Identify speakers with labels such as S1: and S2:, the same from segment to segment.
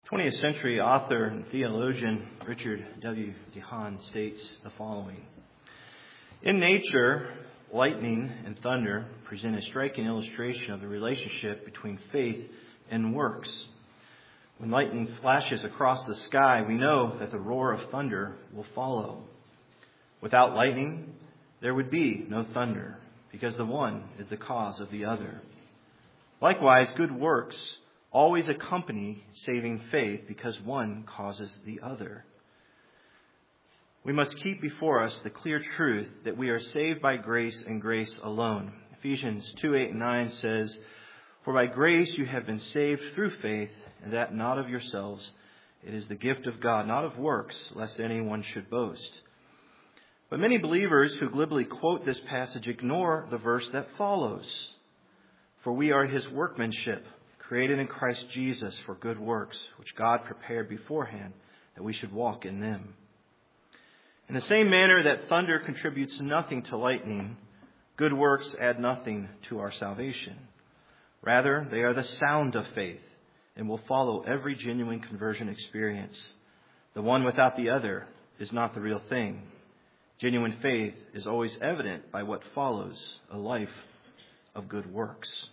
S1: 20th century author and theologian Richard W. DeHaan states the following. In nature, lightning and thunder present a striking illustration of the relationship between faith and works. When lightning flashes across the sky, we know that the roar of thunder will follow. Without lightning, there would be no thunder, because the one is the cause of the other. Likewise, good works always accompany saving faith, because one causes the other. We must keep before us the clear truth that we are saved by grace and grace alone. Ephesians 2:8-9 says, "For by grace you have been saved through faith, and that not of yourselves. It is the gift of God, not of works, lest anyone should boast." But many believers who glibly quote this passage ignore the verse that follows. "For we are His workmanship, created in Christ Jesus for good works, which God prepared beforehand that we should walk in them." In the same manner that thunder contributes nothing to lightning, good works add nothing to our salvation. Rather, they are the sound of faith and will follow every genuine conversion experience. The one without the other is not the real thing. Genuine faith is always evident by what follows a life of good works.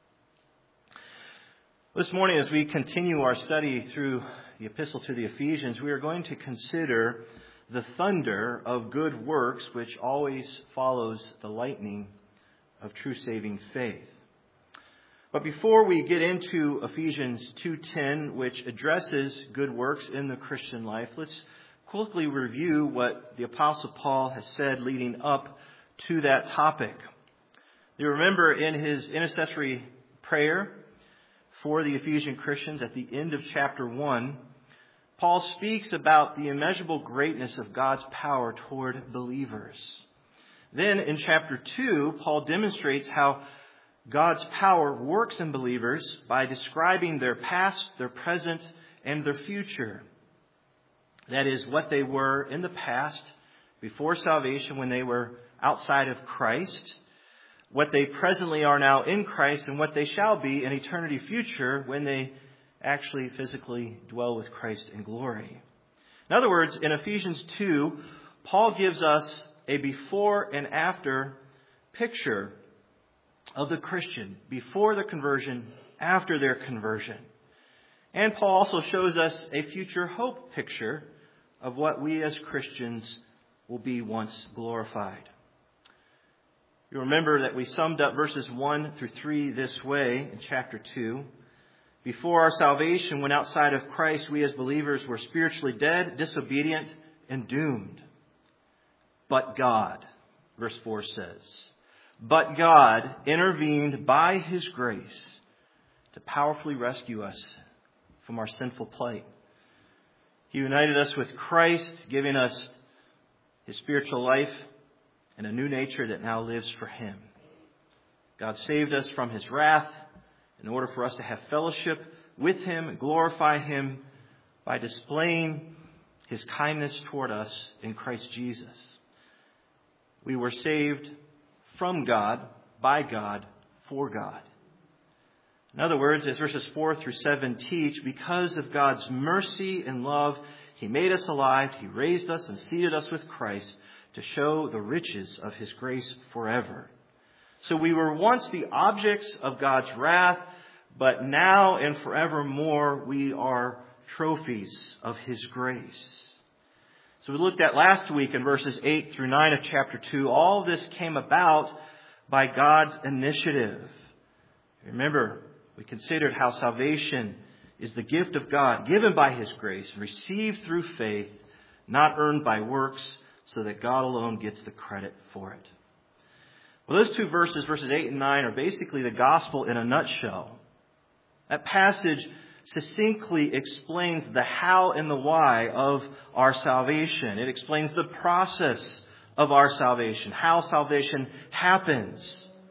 S1: This morning, as we continue our study through the epistle to the Ephesians, we are going to consider the thunder of good works, which always follows the lightning of true saving faith. But before we get into Ephesians 2:10, which addresses good works in the Christian life, let's quickly review what the Apostle Paul has said leading up to that topic. You remember in his intercessory prayer for the Ephesian Christians at the end of chapter 1, Paul speaks about the immeasurable greatness of God's power toward believers. Then in chapter 2, Paul demonstrates how God's power works in believers by describing their past, their present, and their future. That is, what they were in the past, before salvation, when they were outside of Christ, what they presently are now in Christ, and what they shall be in eternity future when they actually physically dwell with Christ in glory. In other words, in Ephesians 2, Paul gives us a before and after picture of the Christian, before the conversion, after their conversion. And Paul also shows us a future hope picture of what we as Christians will be once glorified. You remember that we summed up verses 1 through 3 this way in chapter 2. Before our salvation, when outside of Christ, we as believers were spiritually dead, disobedient, and doomed. But God, verse 4 says, but God intervened by His grace to powerfully rescue us from our sinful plight. He united us with Christ, giving us His spiritual life and a new nature that now lives for Him. God saved us from His wrath in order for us to have fellowship with Him and glorify Him by displaying His kindness toward us in Christ Jesus. We were saved from God, by God, for God. In other words, as verses 4 through 7 teach, because of God's mercy and love, He made us alive, He raised us and seated us with Christ to show the riches of His grace forever. So we were once the objects of God's wrath, but now and forevermore we are trophies of His grace. So we looked at last week in verses 8 through 9 of chapter 2, all this came about by God's initiative. Remember, we considered how salvation is the gift of God, given by His grace, received through faith, not earned by works, so that God alone gets the credit for it. Well, those two verses, verses 8 and 9, are basically the gospel in a nutshell. That passage succinctly explains the how and the why of our salvation. It explains the process of our salvation, how salvation happens.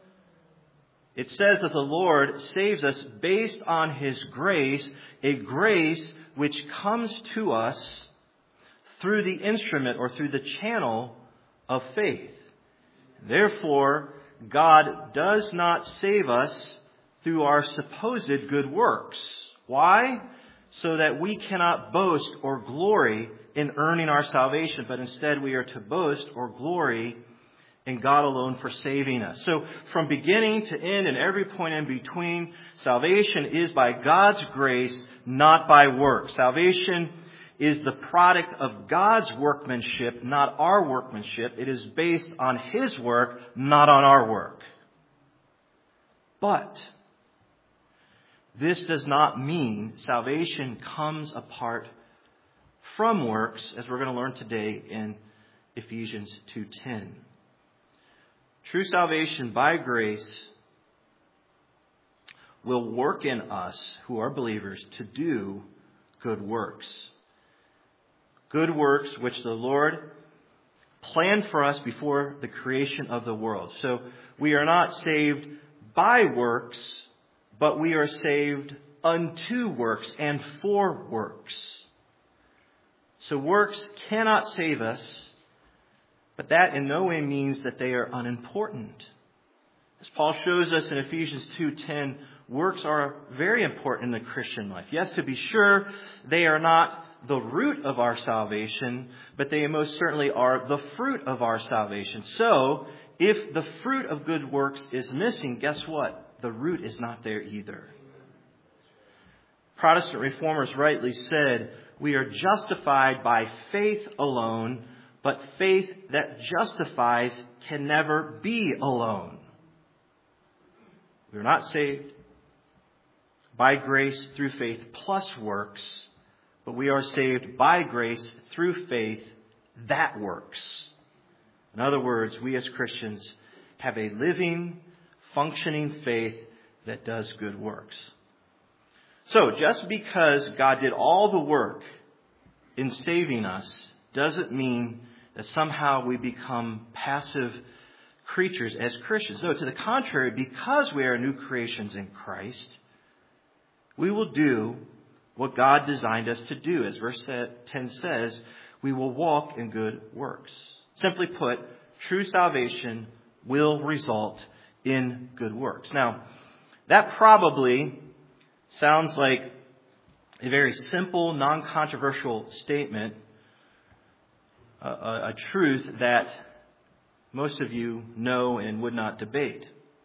S1: It says that the Lord saves us based on His grace, a grace which comes to us through the instrument or through the channel of faith. Therefore, God does not save us through our supposed good works. Why? so that we cannot boast or glory in earning our salvation, but instead we are to boast or glory in God alone for saving us. So from beginning to end and every point in between, salvation is by God's grace, not by works. Salvation is the product of God's workmanship, not our workmanship. It is based on His work, not on our work. But this does not mean salvation comes apart from works, as we're going to learn today in Ephesians 2:10. True salvation by grace will work in us who are believers to do good works. Good works which the Lord planned for us before the creation of the world. So we are not saved by works, but we are saved unto works and for works. So works cannot save us, but that in no way means that they are unimportant. As Paul shows us in Ephesians 2:10, works are very important in the Christian life. Yes, to be sure, they are not the root of our salvation, but they most certainly are the fruit of our salvation. So, if the fruit of good works is missing, guess what? The root is not there either. Protestant reformers rightly said, we are justified by faith alone, but faith that justifies can never be alone. We are not saved by grace through faith plus works, but we are saved by grace through faith that works. In other words, we as Christians have a living, functioning faith that does good works. So, just because God did all the work in saving us doesn't mean that somehow we become passive creatures as Christians. No, to the contrary, because we are new creations in Christ, we will do what God designed us to do. As verse 10 says, we will walk in good works. Simply put, true salvation will result in good works. Now, that probably sounds like a very simple, non-controversial statement, a truth that most of you know and would not debate.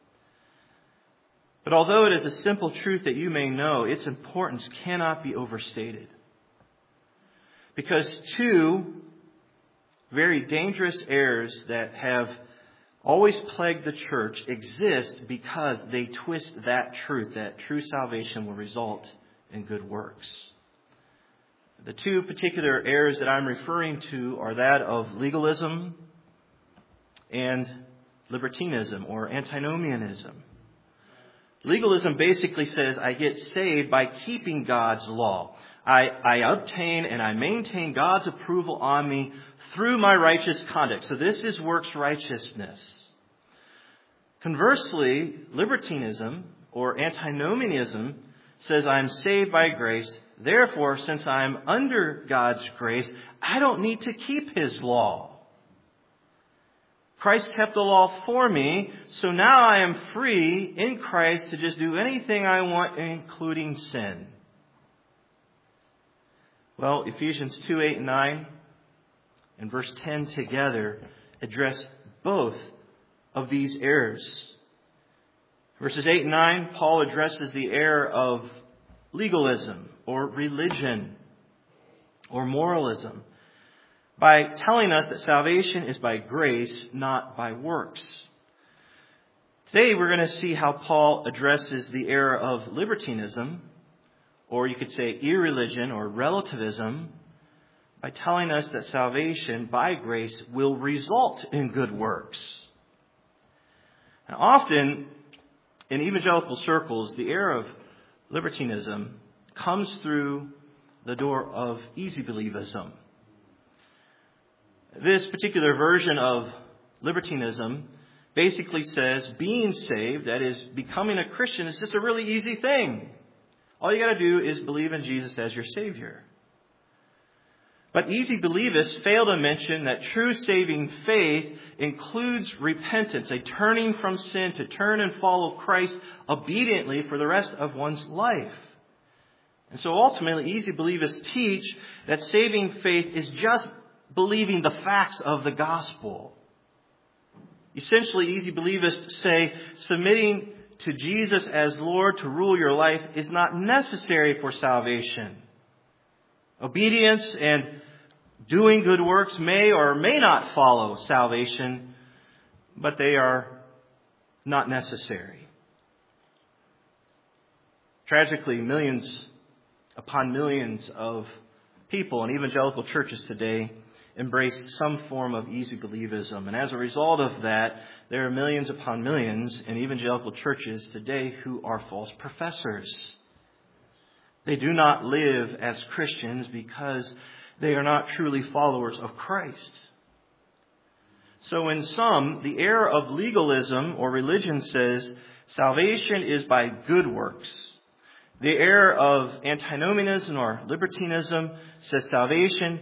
S1: But although it is a simple truth that you may know, its importance cannot be overstated. Because two very dangerous errors that have always plagued the church exist because they twist that truth, that true salvation will result in good works. The two particular errors that I'm referring to are that of legalism and libertinism or antinomianism. Legalism basically says I get saved by keeping God's law. I obtain and I maintain God's approval on me through my righteous conduct. So this is works righteousness. Conversely, libertinism or antinomianism says I'm saved by grace. Therefore, since I'm under God's grace, I don't need to keep His law. Christ kept the law for me, so now I am free in Christ to just do anything I want, including sin. Well, Ephesians 2:8 and 9 and verse 10 together address both of these errors. Verses 8 and 9, Paul addresses the error of legalism or religion or moralism by telling us that salvation is by grace, not by works. Today we're going to see how Paul addresses the error of libertinism, or you could say irreligion or relativism, by telling us that salvation by grace will result in good works. Now, often in evangelical circles, the error of libertinism comes through the door of easy believism. This particular version of libertinism basically says being saved, that is, becoming a Christian, is just a really easy thing. All you got to do is believe in Jesus as your Savior. But easy believers fail to mention that true saving faith includes repentance, a turning from sin to turn and follow Christ obediently for the rest of one's life. And so ultimately, easy believers teach that saving faith is just believing the facts of the gospel. Essentially, easy believers say submitting to Jesus as Lord to rule your life is not necessary for salvation. Obedience and doing good works may or may not follow salvation, but they are not necessary. Tragically, millions upon millions of people in evangelical churches today embrace some form of easy believism. And as a result of that, there are millions upon millions in evangelical churches today who are false professors. They do not live as Christians because they are not truly followers of Christ. So in some, the error of legalism or religion says salvation is by good works. The error of antinomianism or libertinism says salvation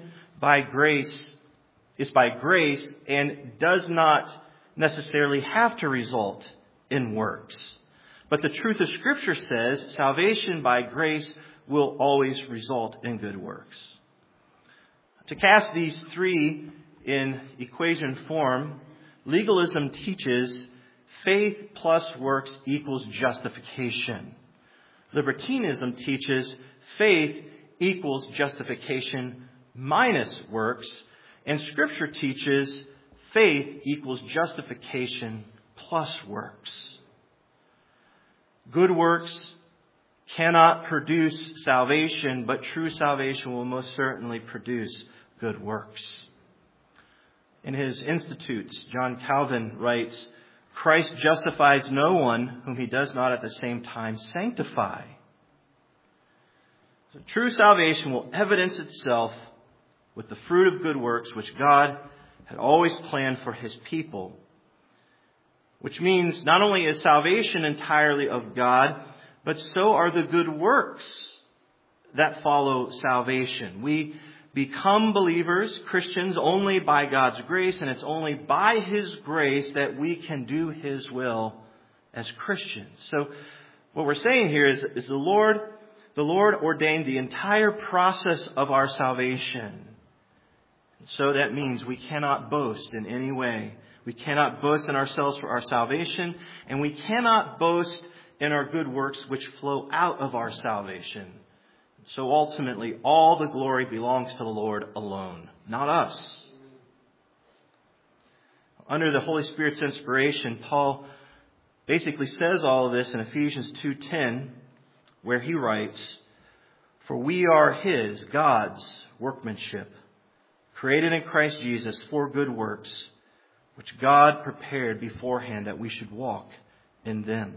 S1: is by grace and does not necessarily have to result in works. But the truth of Scripture says salvation by grace will always result in good works. To cast these three in equation form, legalism teaches faith plus works equals justification. Libertinism teaches faith equals justification minus works, and Scripture teaches faith equals justification plus works. Good works cannot produce salvation, but true salvation will most certainly produce good works. In his Institutes, John Calvin writes, Christ justifies no one whom he does not at the same time sanctify. So true salvation will evidence itself with the fruit of good works which God had always planned for his people. Which means not only is salvation entirely of God, but so are the good works that follow salvation. We become believers, Christians, only by God's grace, and it's only by his grace that we can do his will as Christians. So what we're saying here is the Lord ordained the entire process of our salvation. So that means we cannot boast in any way. We cannot boast in ourselves for our salvation, and we cannot boast in our good works which flow out of our salvation. So ultimately, all the glory belongs to the Lord alone, not us. Under the Holy Spirit's inspiration, Paul basically says all of this in Ephesians 2:10, where he writes, For we are his, God's, workmanship, created in Christ Jesus for good works, which God prepared beforehand that we should walk in them.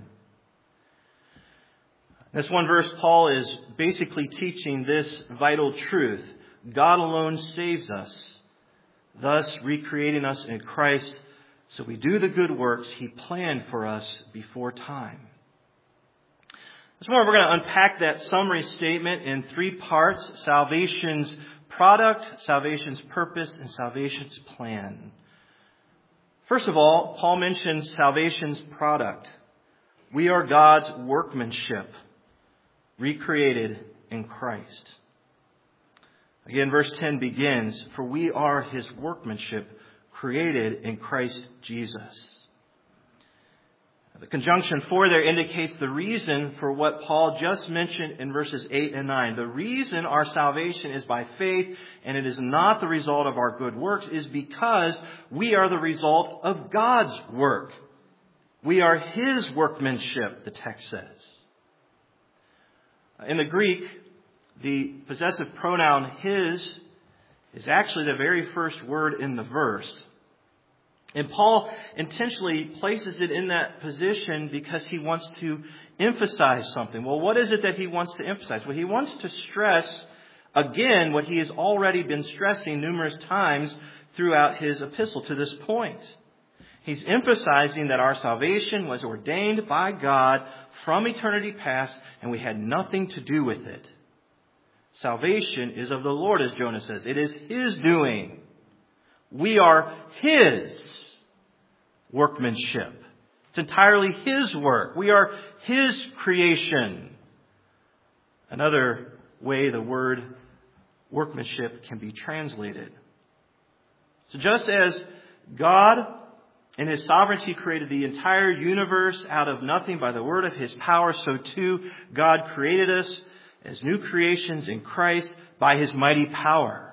S1: This one verse, Paul is basically teaching this vital truth. God alone saves us, thus recreating us in Christ so we do the good works he planned for us before time. This morning we're going to unpack that summary statement in three parts: salvation's product, salvation's purpose, and salvation's plan. First of all, Paul mentions salvation's product. We are God's workmanship, recreated in Christ. Again, verse 10 begins, For we are his workmanship, created in Christ Jesus. The conjunction for there indicates the reason for what Paul just mentioned in verses 8 and 9. The reason our salvation is by faith and it is not the result of our good works is because we are the result of God's work. We are his workmanship, the text says. In the Greek, the possessive pronoun his is actually the very first word in the verse. And Paul intentionally places it in that position because he wants to emphasize something. Well, what is it that he wants to emphasize? Well, he wants to stress again what he has already been stressing numerous times throughout his epistle to this point. He's emphasizing that our salvation was ordained by God from eternity past, and we had nothing to do with it. Salvation is of the Lord, as Jonah says. It is his doing. We are his workmanship. It's entirely his work. We are his creation. Another way the word workmanship can be translated. So just as God in His sovereignty created the entire universe out of nothing by the word of His power, so too God created us as new creations in Christ by His mighty power.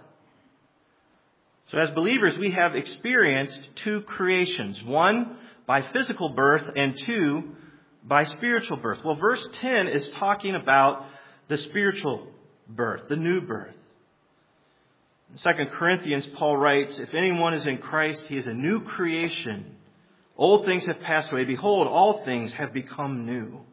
S1: So as believers, we have experienced two creations. One, by physical birth, and two, by spiritual birth. Well, verse 10 is talking about the spiritual birth, the new birth. In 2 Corinthians, Paul writes, "If anyone is in Christ, he is a new creation. Old things have passed away. Behold, all things have become new."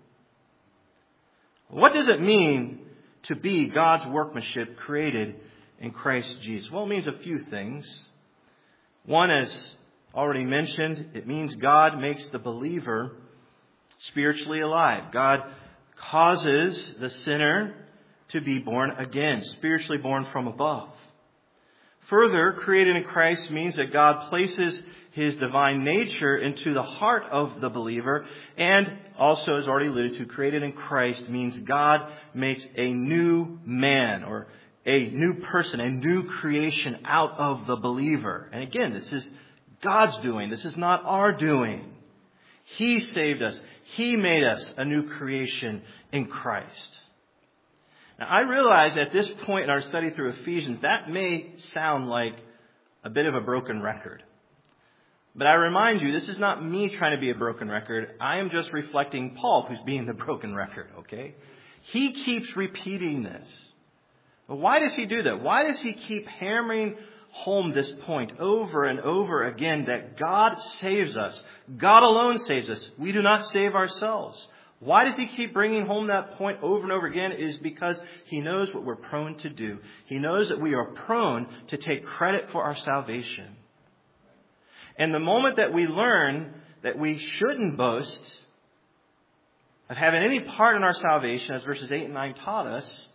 S1: What does it mean to be God's workmanship created in Christ Jesus? Well, it means a few things. One, as already mentioned, it means God makes the believer spiritually alive. God causes the sinner to be born again, spiritually born from above. Further, created in Christ means that God places His divine nature into the heart of the believer. And also, as already alluded to, created in Christ means God makes a new man or a new person, a new creation out of the believer. And again, this is God's doing. This is not our doing. He saved us. He made us a new creation in Christ. Now, I realize at this point in our study through Ephesians, that may sound like a bit of a broken record. But I remind you, this is not me trying to be a broken record. I am just reflecting Paul, who's being the broken record, okay? He keeps repeating this. But why does he do that? Why does he keep hammering home this point over and over again that God saves us? God alone saves us. We do not save ourselves. Why does he keep bringing home that point over and over again? It is because he knows what we're prone to do. He knows that we are prone to take credit for our salvation. And the moment that we learn that we shouldn't boast of having any part in our salvation, as verses 8 and 9 taught us,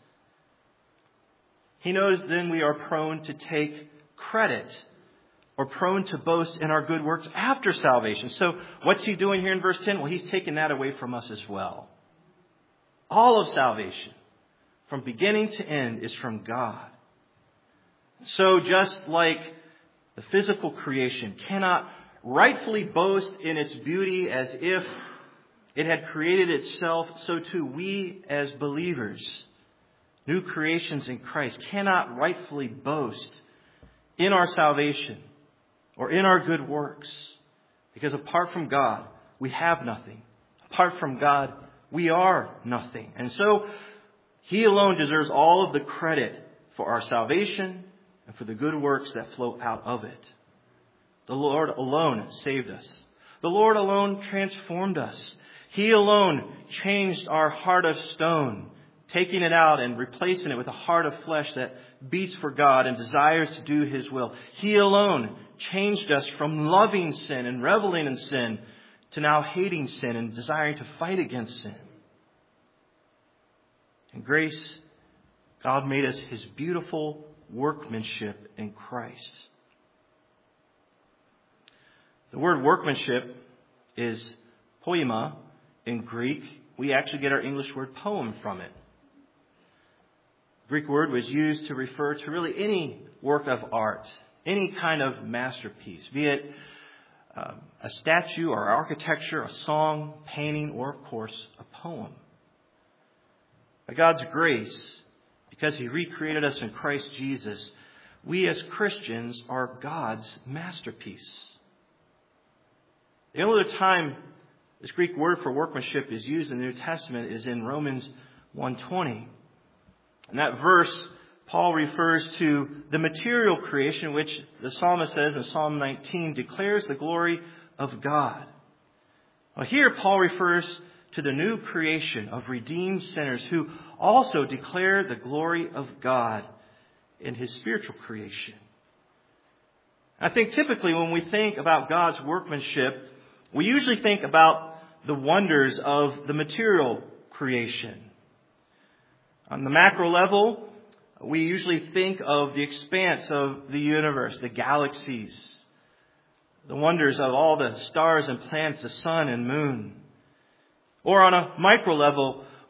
S1: he knows then we are prone to take credit or prone to boast in our good works after salvation. So what's he doing here in verse 10? Well, he's taking that away from us as well. All of salvation, from beginning to end, is from God. So just like the physical creation cannot rightfully boast in its beauty as if it had created itself, so too we as believers, new creations in Christ, cannot rightfully boast in our salvation or in our good works. Because apart from God, we have nothing. Apart from God, we are nothing. And so, He alone deserves all of the credit for our salvation and for the good works that flow out of it. The Lord alone saved us. The Lord alone transformed us. He alone changed our heart of stone, taking it out and replacing it with a heart of flesh that beats for God and desires to do His will. He alone changed us from loving sin and reveling in sin to now hating sin and desiring to fight against sin. In grace, God made us His beautiful workmanship in Christ. The word workmanship is poema in Greek. We actually get our English word poem from it. The Greek word was used to refer to really any work of art, any kind of masterpiece, be it a statue or architecture, a song, painting, or, of course, a poem. By God's grace, because He recreated us in Christ Jesus, we as Christians are God's masterpiece. The only other time this Greek word for workmanship is used in the New Testament is in Romans 1:20. In that verse, Paul refers to the material creation, which the psalmist says in Psalm 19 declares the glory of God. Well, here Paul refers to the new creation of redeemed sinners who also declare the glory of God in His spiritual creation. I think typically when we think about God's workmanship, we usually think about the wonders of the material creation. On the macro level, we usually think of the expanse of the universe, the galaxies, the wonders of all the stars and planets, the sun and moon. Or on a micro level,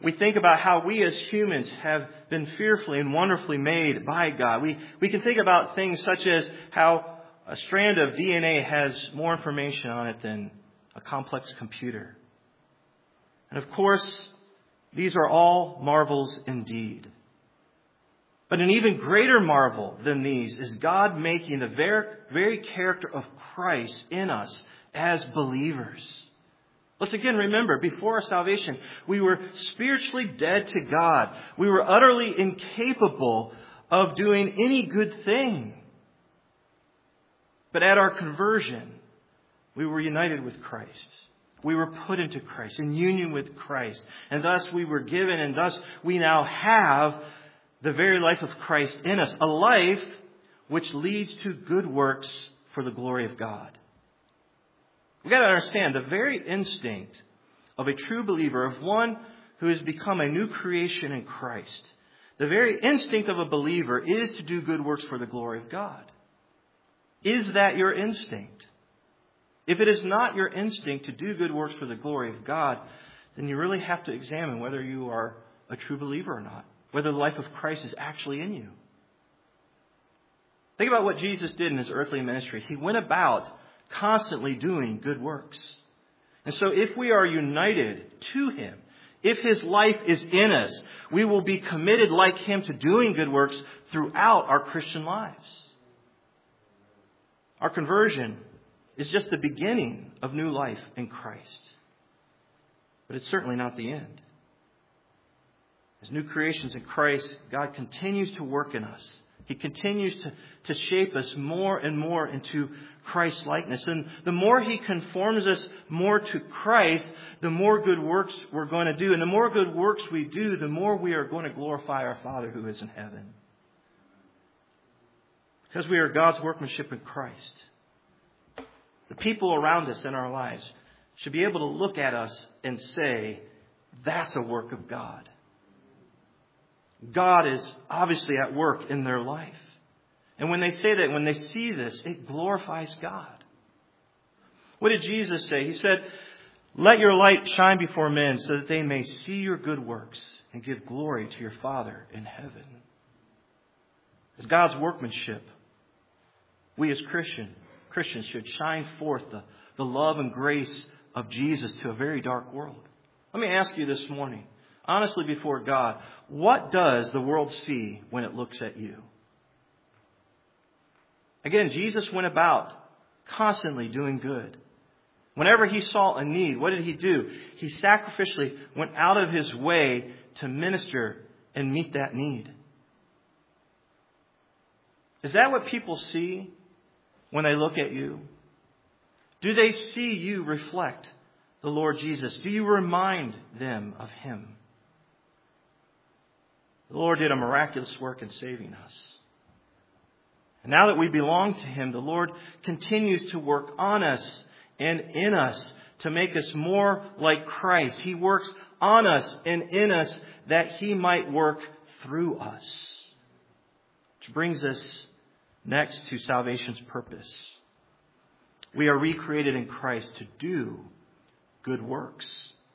S1: we think about how we as humans have been fearfully and wonderfully made by God. We can think about things such as how a strand of DNA has more information on it than a complex computer. And of course, these are all marvels indeed. But an even greater marvel than these is God making the very character of Christ in us as believers. Let's again remember, before our salvation, we were spiritually dead to God. We were utterly incapable of doing any good thing. But at our conversion, we were united with Christ. We were put into Christ, in union with Christ. And thus we were given, and thus we now have the very life of Christ in us. A life which leads to good works for the glory of God. We've got to understand the very instinct of a true believer, of one who has become a new creation in Christ. The very instinct of a believer is to do good works for the glory of God. Is that your instinct? If it is not your instinct to do good works for the glory of God, then you really have to examine whether you are a true believer or not. Whether the life of Christ is actually in you. Think about what Jesus did in his earthly ministry. He went about constantly doing good works. And so if we are united to him, if his life is in us, we will be committed like him to doing good works throughout our Christian lives. Our conversion is just the beginning of new life in Christ. But it's certainly not the end. As new creations in Christ, God continues to work in us. He continues to shape us more and more into Christ's likeness. And the more He conforms us more to Christ, the more good works we're going to do. And the more good works we do, the more we are going to glorify our Father who is in heaven. Because we are God's workmanship in Christ. The people around us in our lives should be able to look at us and say, that's a work of God. God is obviously at work in their life. And when they say that, when they see this, it glorifies God. What did Jesus say? He said, let your light shine before men so that they may see your good works and give glory to your Father in heaven. As God's workmanship, we as Christians should shine forth the love and grace of Jesus to a very dark world. Let me ask you this morning, honestly before God, what does the world see when it looks at you? Again, Jesus went about constantly doing good. Whenever He saw a need, what did He do? He sacrificially went out of His way to minister and meet that need. Is that what people see when they look at you? Do they see you reflect the Lord Jesus? Do you remind them of Him? The Lord did a miraculous work in saving us. And now that we belong to Him, the Lord continues to work on us and in us to make us more like Christ. He works on us and in us that He might work through us. Which brings us next to salvation's purpose. We are recreated in Christ to do good works.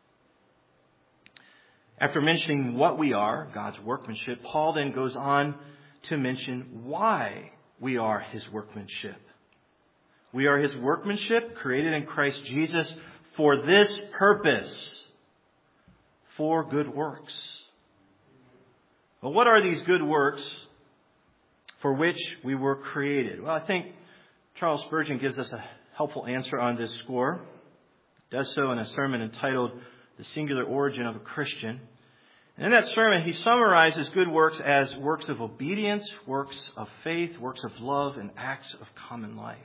S1: After mentioning what we are, God's workmanship, Paul then goes on to mention why we are His workmanship. We are His workmanship, created in Christ Jesus for this purpose, for good works. Well, what are these good works for which we were created? Well, I think Charles Spurgeon gives us a helpful answer on this score. He does so in a sermon entitled The Singular Origin of a Christian. And in that sermon, he summarizes good works as works of obedience, works of faith, works of love, and acts of common life.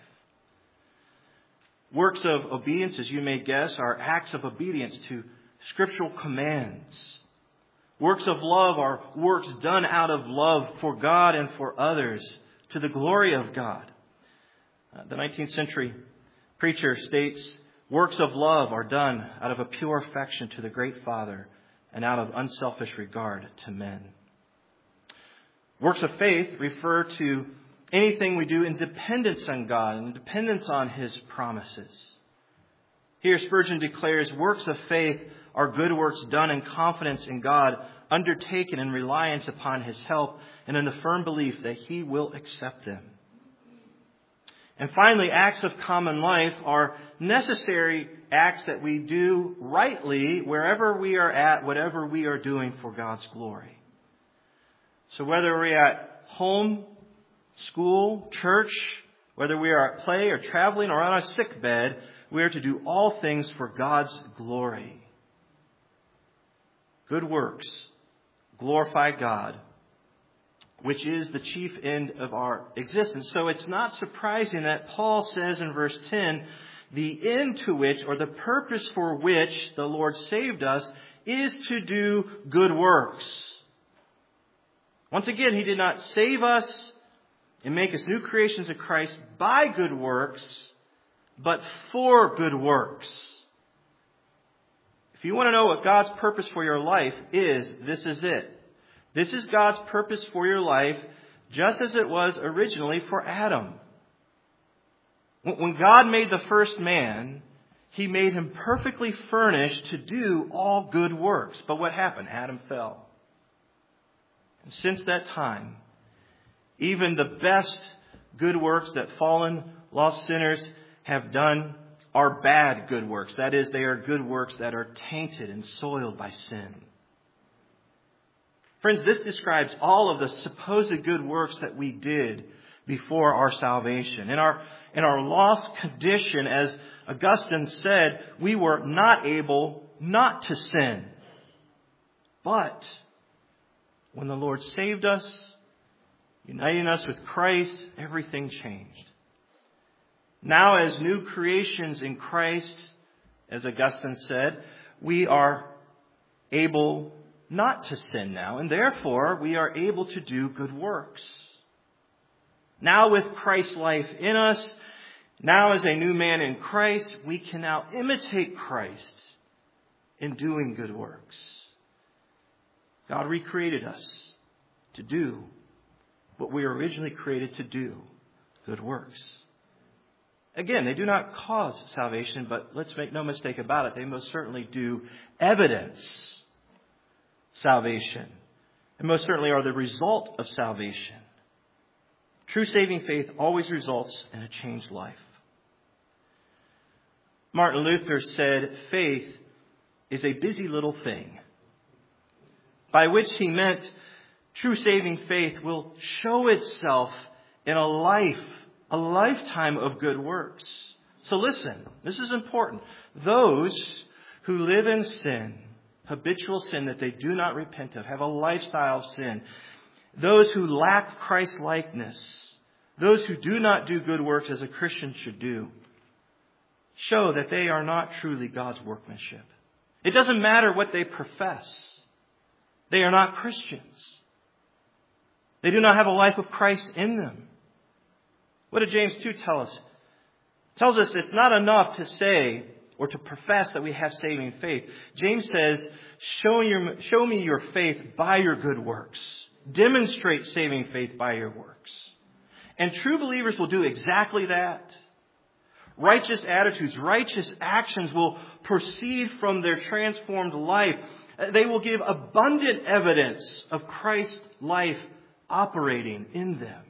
S1: Works of obedience, as you may guess, are acts of obedience to scriptural commands. Works of love are works done out of love for God and for others, to the glory of God. The 19th century preacher states, works of love are done out of a pure affection to the great Father and out of unselfish regard to men. Works of faith refer to anything we do in dependence on God and dependence on His promises. Here Spurgeon declares works of faith are good works done in confidence in God, undertaken in reliance upon His help, and in the firm belief that He will accept them. And finally, acts of common life are necessary acts that we do rightly wherever we are at, whatever we are doing for God's glory. So whether we're at home, school, church, whether we are at play or traveling or on a sick bed, we are to do all things for God's glory. Good works glorify God, which is the chief end of our existence. So it's not surprising that Paul says in verse 10, the end to which, or the purpose for which the Lord saved us, is to do good works. Once again, He did not save us and make us new creations of Christ by good works, but for good works. If you want to know what God's purpose for your life is, this is it. This is God's purpose for your life, just as it was originally for Adam. When God made the first man, He made him perfectly furnished to do all good works. But what happened? Adam fell. And since that time, even the best good works that fallen, lost sinners have done are bad good works. That is, they are good works that are tainted and soiled by sin. Friends, this describes all of the supposed good works that we did before our salvation. In our lost condition, as Augustine said, we were not able not to sin. But when the Lord saved us, uniting us with Christ, everything changed. Now, as new creations in Christ, as Augustine said, we are able not to sin now, and therefore we are able to do good works. Now, with Christ's life in us, now as a new man in Christ, we can now imitate Christ in doing good works. God recreated us to do what we were originally created to do, good works. Again, they do not cause salvation, but let's make no mistake about it, they most certainly do evidence salvation, and most certainly are the result of salvation. True saving faith always results in a changed life. Martin Luther said, faith is a busy little thing, by which he meant true saving faith will show itself in a lifetime of good works. So listen, this is important. Those who live in sin, habitual sin that they do not repent of, have a lifestyle of sin, those who lack Christ likeness, those who do not do good works as a Christian should do, show that they are not truly God's workmanship. It doesn't matter what they profess. They are not Christians. They do not have a life of Christ in them. What did James 2 tell us? It tells us it's not enough to say or to profess that we have saving faith. James says, show me your faith by your good works. Demonstrate saving faith by your works. And true believers will do exactly that. Righteous attitudes, righteous actions will proceed from their transformed life. They will give abundant evidence of Christ's life operating in them.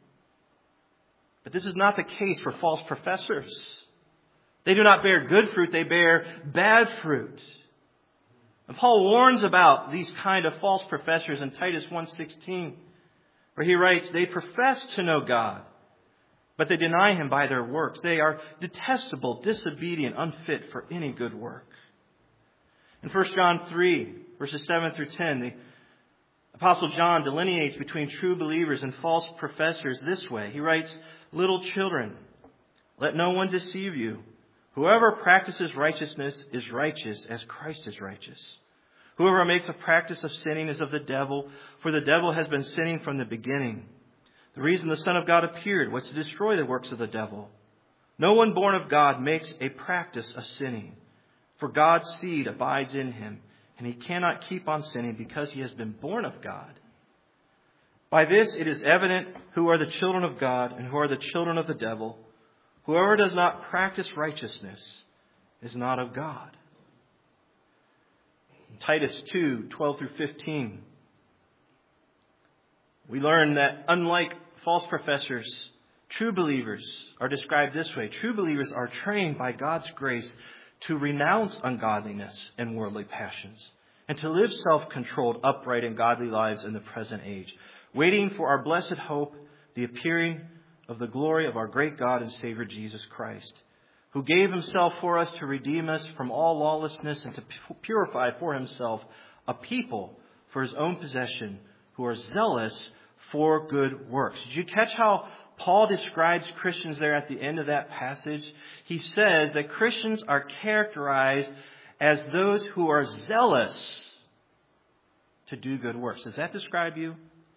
S1: But this is not the case for false professors. They do not bear good fruit, they bear bad fruit. And Paul warns about these kind of false professors in Titus 1:16, where he writes, they profess to know God, but they deny Him by their works. They are detestable, disobedient, unfit for any good work. In 1 John 3, verses 7 through 10, the Apostle John delineates between true believers and false professors this way. He writes, little children, let no one deceive you. Whoever practices righteousness is righteous as Christ is righteous. Whoever makes a practice of sinning is of the devil, for the devil has been sinning from the beginning. The reason the Son of God appeared was to destroy the works of the devil. No one born of God makes a practice of sinning, for God's seed abides in him, and he cannot keep on sinning because he has been born of God. By this it is evident who are the children of God and who are the children of the devil. Whoever does not practice righteousness is not of God. Titus 2:12 through 15. We learn that unlike false professors, true believers are described this way. True believers are trained by God's grace to renounce ungodliness and worldly passions, and to live self-controlled, upright, and godly lives in the present age, waiting for our blessed hope, the appearing of the glory of our great God and Savior Jesus Christ, who gave himself for us to redeem us from all lawlessness and to purify for himself a people for his own possession who are zealous for good works. Did you catch how Paul describes Christians there at the end of that passage? He says that Christians are characterized as those who are zealous to do good works. Does that describe you?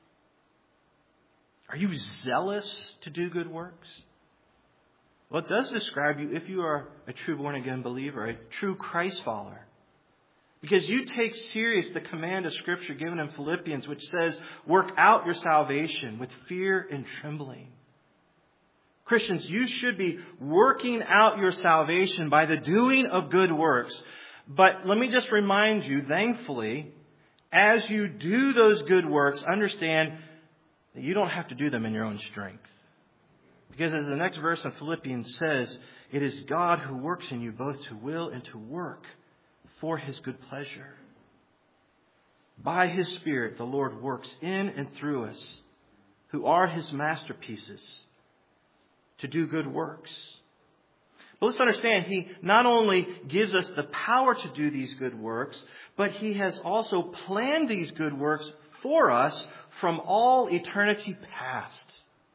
S1: Are you zealous to do good works? Well, it does describe you if you are a true born-again believer, a true Christ follower. Because you take serious the command of Scripture given in Philippians, which says, work out your salvation with fear and trembling. Christians, you should be working out your salvation by the doing of good works. But let me just remind you, thankfully, as you do those good works, understand that you don't have to do them in your own strength. Because as the next verse in Philippians says, it is God who works in you both to will and to work for his good pleasure. By his Spirit, the Lord works in and through us, who are his masterpieces, to do good works. But let's understand, he not only gives us the power to do these good works, but he has also planned these good works for us from all eternity past.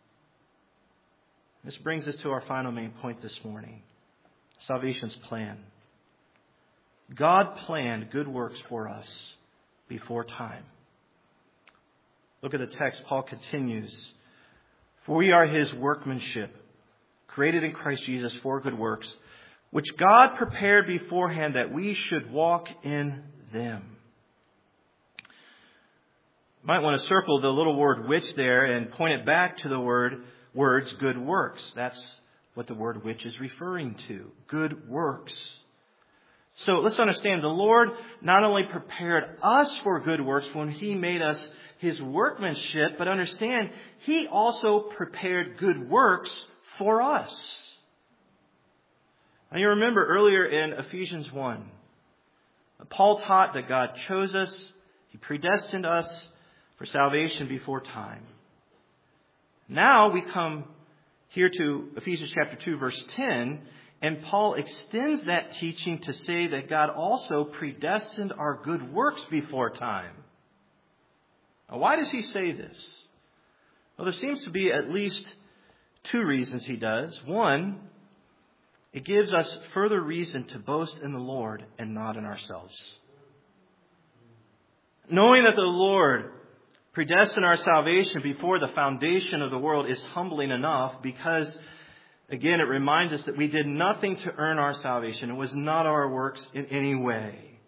S1: This brings us to our final main point this morning. Salvation's plan. God planned good works for us before time. Look at the text. Paul continues. For we are his workmanship, created in Christ Jesus for good works, which God prepared beforehand that we should walk in them. You might want to circle the little word which there and point it back to the words good works. That's what the word which is referring to. Good works. So let's understand, the Lord not only prepared us for good works when he made us his workmanship, but understand, he also prepared good works for us. Now you remember earlier in Ephesians 1, Paul taught that God chose us, he predestined us for salvation before time. Now we come here to Ephesians chapter 2, verse 10, and Paul extends that teaching to say that God also predestined our good works before time. Now, why does he say this? Well, there seems to be at least two reasons he does. One, it gives us further reason to boast in the Lord and not in ourselves. Knowing that the Lord predestined our salvation before the foundation of the world is humbling enough, because again, it reminds us that we did nothing to earn our salvation. It was not our works in any way.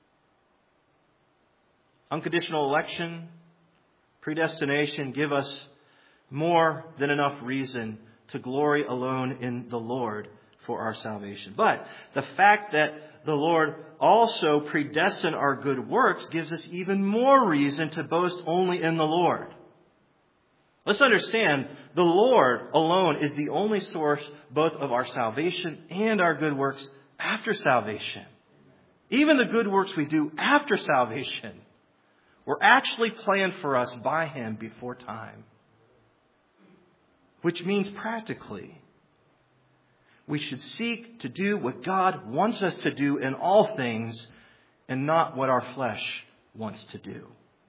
S1: Unconditional election, predestination give us more than enough reason to glory alone in the Lord for our salvation. But the fact that the Lord also predestined our good works gives us even more reason to boast only in the Lord. Let's understand, the Lord alone is the only source both of our salvation and our good works after salvation. Even the good works we do after salvation were actually planned for us by him before time. Which means practically, we should seek to do what God wants us to do in all things and not what our flesh wants to do.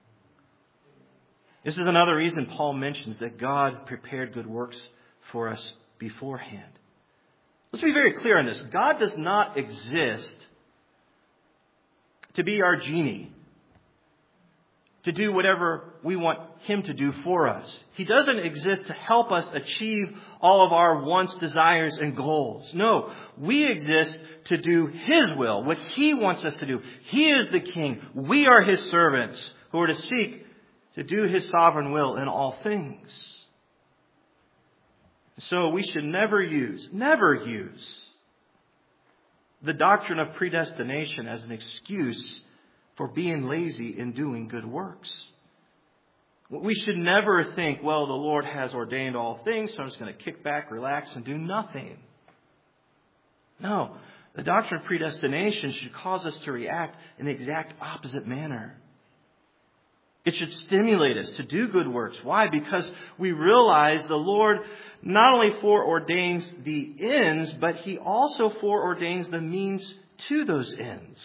S1: This is another reason Paul mentions that God prepared good works for us beforehand. Let's be very clear on this. God does not exist to be our genie, to do whatever we want him to do for us. He doesn't exist to help us achieve all of our wants, desires, and goals. No, we exist to do his will, what he wants us to do. He is the king. We are his servants who are to seek to do his sovereign will in all things. So we should never use the doctrine of predestination as an excuse for being lazy in doing good works. We should never think, well, the Lord has ordained all things, so I'm just going to kick back, relax, and do nothing. No, the doctrine of predestination should cause us to react in the exact opposite manner. It should stimulate us to do good works. Why? Because we realize the Lord not only foreordains the ends, but He also foreordains the means to those ends.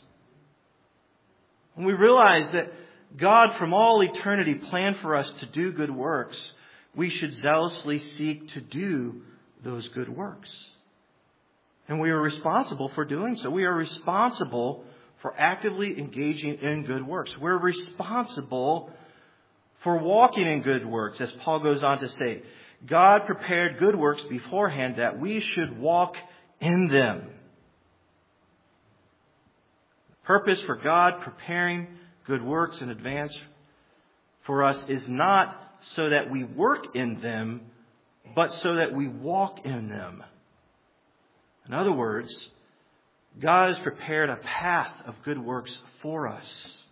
S1: When we realize that God from all eternity planned for us to do good works, we should zealously seek to do those good works. And we are responsible for doing so. We are responsible for actively engaging in good works. We're responsible for walking in good works, as Paul goes on to say. God prepared good works beforehand that we should walk in them. The purpose for God preparing good works in advance for us is not so that we work in them, but so that we walk in them. In other words, God has prepared a path of good works for us,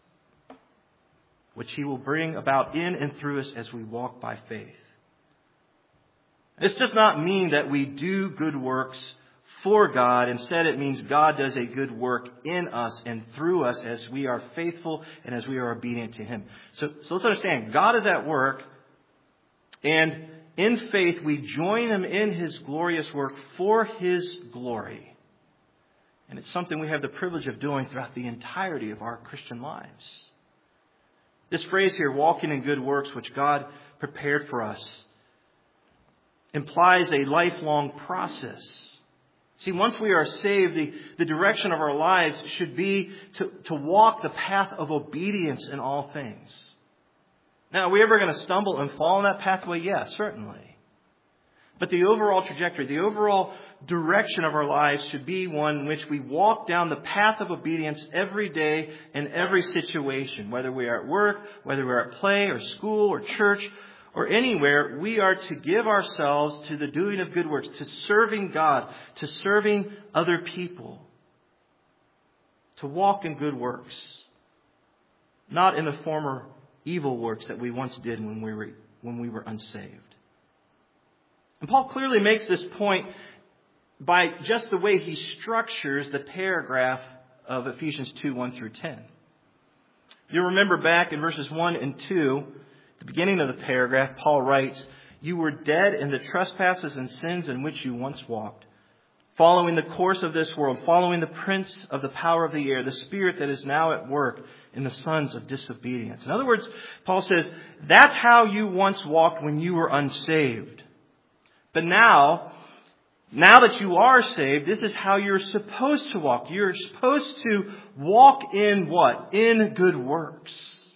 S1: which He will bring about in and through us as we walk by faith. This does not mean that we do good works for God. Instead, it means God does a good work in us and through us as we are faithful and as we are obedient to Him. So let's understand, God is at work, and in faith we join Him in His glorious work for His glory. And it's something we have the privilege of doing throughout the entirety of our Christian lives. This phrase here, walking in good works, which God prepared for us, implies a lifelong process. See, once we are saved, the direction of our lives should be to walk the path of obedience in all things. Now, are we ever going to stumble and fall on that pathway? Yes, certainly. But the overall trajectory, the overall direction of our lives should be one in which we walk down the path of obedience every day in every situation. Whether we are at work, whether we're at play or school or church or anywhere, we are to give ourselves to the doing of good works, to serving God, to serving other people, to walk in good works, not in the former evil works that we once did when we were unsaved. And Paul clearly makes this point by just the way he structures the paragraph of Ephesians 2, 1 through 10. You'll remember back in verses 1 and 2, the beginning of the paragraph, Paul writes, "You were dead in the trespasses and sins in which you once walked, following the course of this world, following the prince of the power of the air, the spirit that is now at work in the sons of disobedience." In other words, Paul says, that's how you once walked when you were unsaved. But now that you are saved, this is how you're supposed to walk. You're supposed to walk in what? In good works.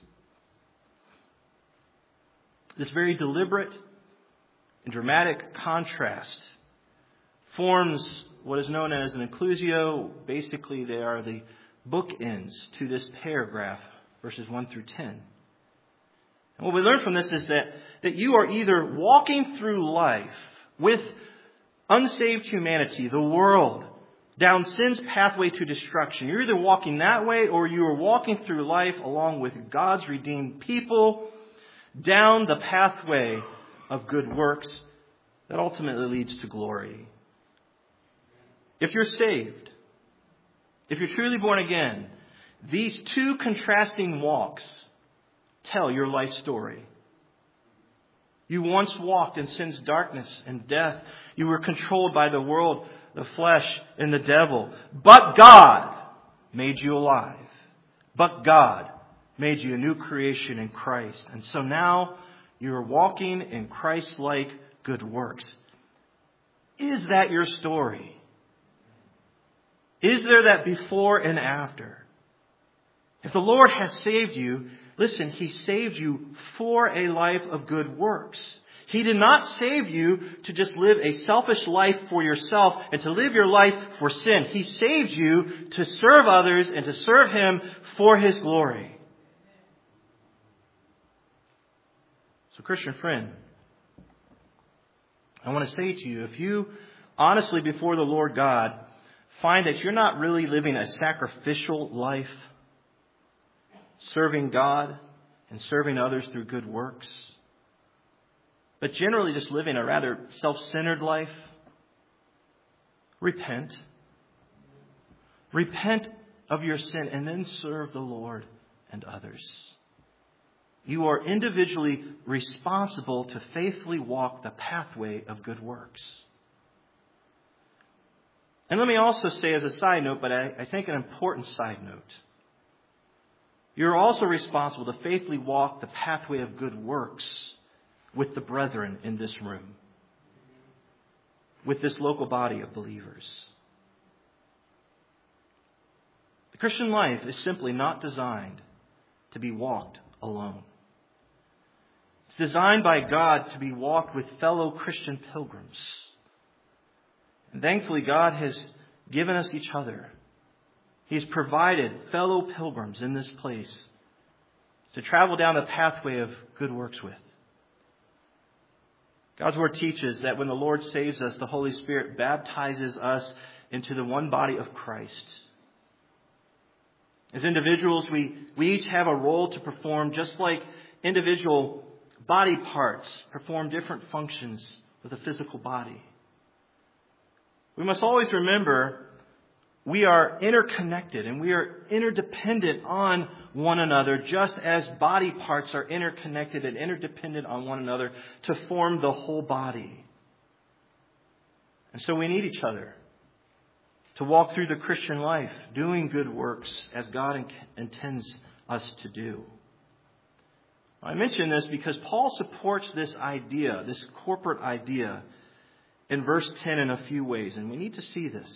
S1: This very deliberate and dramatic contrast forms what is known as an inclusio. Basically, they are the bookends to this paragraph, verses 1 through 10. And what we learn from this is that you are either walking through life with unsaved humanity, the world, down sin's pathway to destruction. You're either walking that way or you are walking through life along with God's redeemed people down the pathway of good works that ultimately leads to glory. If you're saved, if you're truly born again, these two contrasting walks tell your life story. You once walked in sin's darkness and death. You were controlled by the world, the flesh, and the devil. But God made you alive. But God made you a new creation in Christ. And so now you are walking in Christ-like good works. Is that your story? Is there that before and after? If the Lord has saved you, listen, He saved you for a life of good works. He did not save you to just live a selfish life for yourself and to live your life for sin. He saved you to serve others and to serve Him for His glory. So, Christian friend, I want to say to you, if you honestly before the Lord God find that you're not really living a sacrificial life, serving God and serving others through good works, but generally just living a rather self-centered life, repent. Repent of your sin and then serve the Lord and others. You are individually responsible to faithfully walk the pathway of good works. And let me also say as a side note, but I think an important side note, you're also responsible to faithfully walk the pathway of good works with the brethren in this room, with this local body of believers. The Christian life is simply not designed to be walked alone. It's designed by God to be walked with fellow Christian pilgrims. And thankfully, God has given us each other. He's provided fellow pilgrims in this place to travel down the pathway of good works with. God's Word teaches that when the Lord saves us, the Holy Spirit baptizes us into the one body of Christ. As individuals, we each have a role to perform, just like individual body parts perform different functions with a physical body. We must always remember we are interconnected and we are interdependent on one another, just as body parts are interconnected and interdependent on one another to form the whole body. And so we need each other to walk through the Christian life, doing good works as God intends us to do. I mention this because Paul supports this idea, this corporate idea, in verse 10 in a few ways. And we need to see this.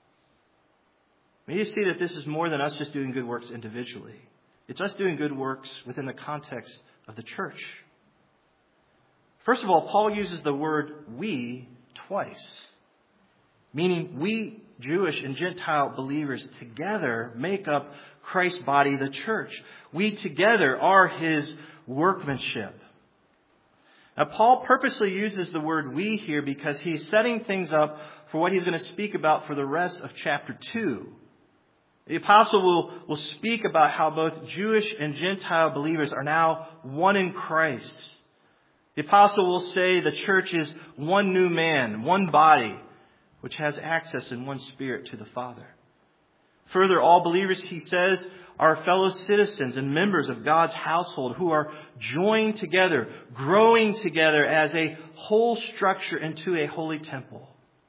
S1: We need to see that this is more than us just doing good works individually. It's us doing good works within the context of the church. First of all, Paul uses the word we twice, meaning we Jewish and Gentile believers together make up Christ's body, the church. We together are His workmanship. Now, Paul purposely uses the word we here because he's setting things up for what he's going to speak about for the rest of chapter 2. The apostle will speak about how both Jewish and Gentile believers are now one in Christ. The apostle will say the church is one new man, one body, which has access in one Spirit to the Father. Further, all believers, he says, are fellow citizens and members of God's household who are joined together, growing together as a whole structure into a holy temple.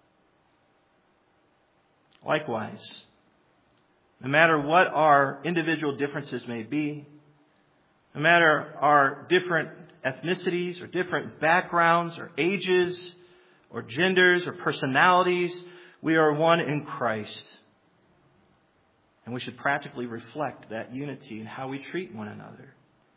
S1: Likewise, no matter what our individual differences may be, no matter our different ethnicities or different backgrounds or ages or genders or personalities, we are one in Christ. And we should practically reflect that unity in how we treat one another.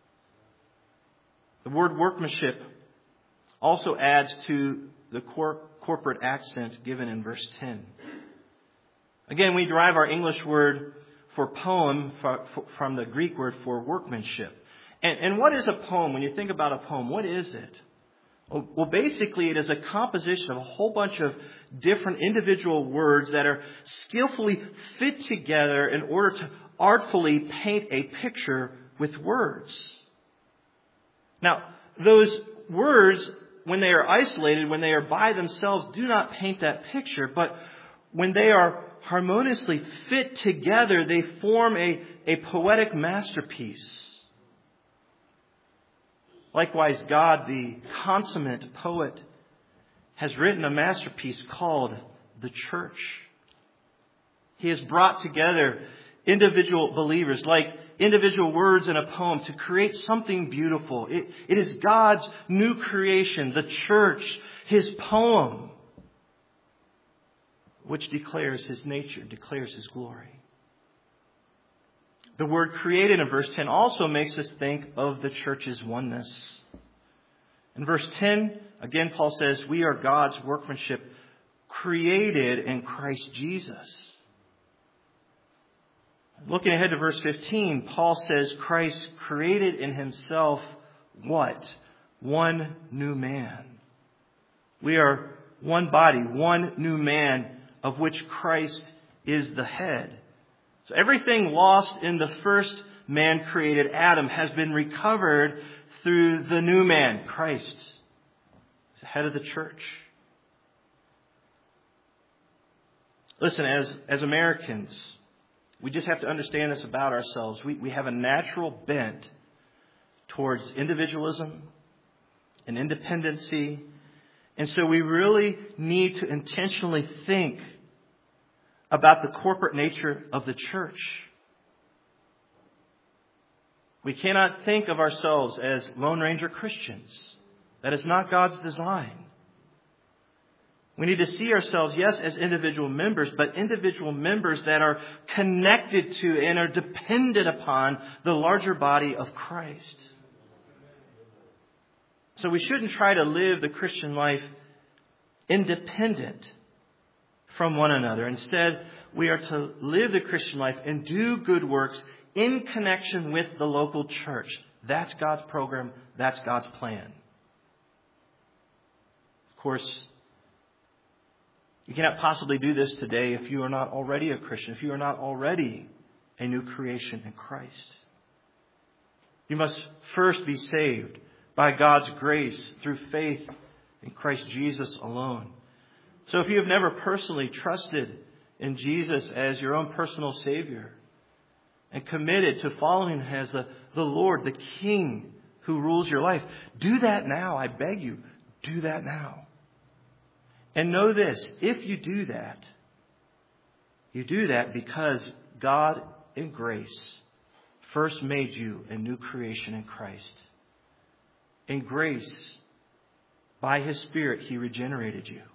S1: The word workmanship also adds to the corporate accent given in verse 10. Again, we derive our English word for poem from the Greek word for workmanship. And what is a poem? When you think about a poem, what is it? Well, basically, it is a composition of a whole bunch of different individual words that are skillfully fit together in order to artfully paint a picture with words. Now, those words, when they are isolated, when they are by themselves, do not paint that picture. But when they are harmoniously fit together, they form a poetic masterpiece. Likewise, God, the consummate poet, has written a masterpiece called the church. He has brought together individual believers like individual words in a poem to create something beautiful. It is God's new creation, the church, His poem, which declares His nature, declares His glory. The word created in verse 10 also makes us think of the church's oneness. In verse 10, again, Paul says, we are God's workmanship, created in Christ Jesus. Looking ahead to verse 15, Paul says Christ created in Himself what? One new man. We are one body, one new man, of which Christ is the head. So everything lost in the first man created, Adam, has been recovered through the new man, Christ, who's the head of the church. Listen, as Americans, we just have to understand this about ourselves. We have a natural bent towards individualism and independency. And so we really need to intentionally think about the corporate nature of the church. We cannot think of ourselves as Lone Ranger Christians. That is not God's design. We need to see ourselves, yes, as individual members, but individual members that are connected to and are dependent upon the larger body of Christ. So we shouldn't try to live the Christian life independent from one another. Instead, we are to live the Christian life and do good works in connection with the local church. That's God's program. That's God's plan. Of course, you cannot possibly do this today if you are not already a Christian, if you are not already a new creation in Christ. You must first be saved by God's grace through faith in Christ Jesus alone. So if you have never personally trusted in Jesus as your own personal Savior and committed to following Him as the Lord, the King who rules your life, do that now. I beg you, do that now. And know this, if you do that because God in grace first made you a new creation in Christ. In grace, by His Spirit, He regenerated you.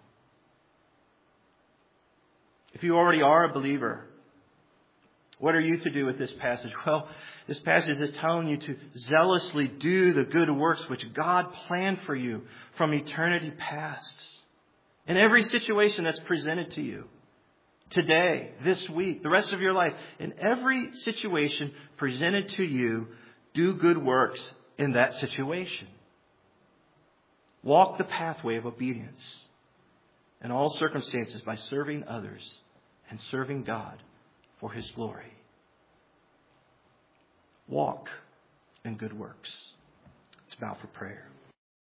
S1: If you already are a believer, what are you to do with this passage? Well, this passage is telling you to zealously do the good works which God planned for you from eternity past. In every situation that's presented to you, today, this week, the rest of your life, in every situation presented to you, do good works in that situation. Walk the pathway of obedience in all circumstances by serving others and serving God for His glory. Walk in good works. Let's bow for prayer.